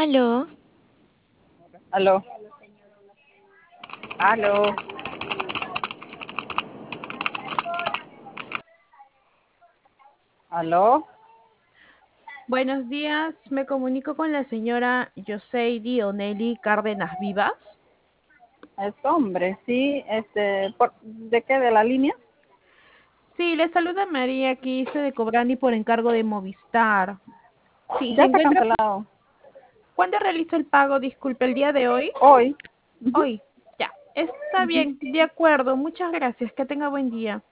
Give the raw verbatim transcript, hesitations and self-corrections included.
Aló, Aló, aló, aló. Buenos días, me comunico con la señora Yoseidi Oneli Cárdenas Vivas. Es hombre, sí, este, por, ¿de qué? ¿De la línea? Sí, le saluda María aquí, hice de Cobrani por encargo de Movistar. Sí, se Ya está encuentra. cancelado. ¿Cuándo realizo el pago? Disculpe, ¿el día de hoy? Hoy. Ujú, Hoy, ya. Está ujú. bien, de acuerdo. Muchas gracias. Que tenga buen día.